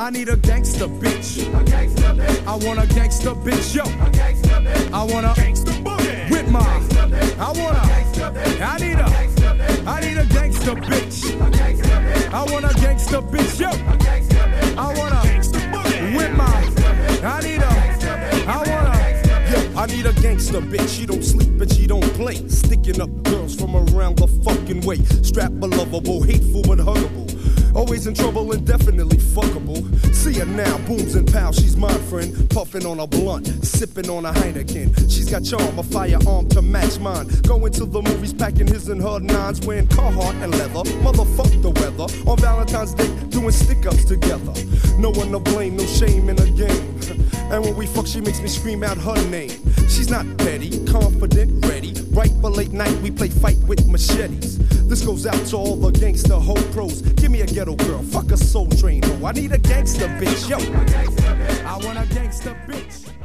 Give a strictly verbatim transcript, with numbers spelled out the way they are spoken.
I need a gangster bitch. A gangster bitch. I want a gangster bitch, yo. A gangster bitch. I want a gangster boogie. With my, I want a, gangster bitch. I need a, I need a gangster bitch. A gangster bitch. I want a gangster bitch, yo. A gangster bitch. I want a gangster boogie. with my, I need a, I want a. I need a gangster bitch, she don't sleep and she don't play. Sticking up girls from around the fucking way. Strap lovable, hateful but huggable. Always in trouble and definitely fuckable. See her now, booms and pows, she's my friend. Puffing on a blunt, sipping on a Heineken. She's got charm, a firearm to match mine. Going to the movies, packing his and her nines. Wearing Carhartt and leather, motherfuck the weather. On Valentine's Day, doing stick-ups together. No one to blame, no shame in the game. And when we fuck, she makes me scream out her name. She's not petty, confident, ready. Right for late night, we play fight with machetes. This goes out to all the gangster hoe pros. Give me a ghetto girl, fuck a soul train hoe. I need a gangster bitch, yo. I want a gangster bitch.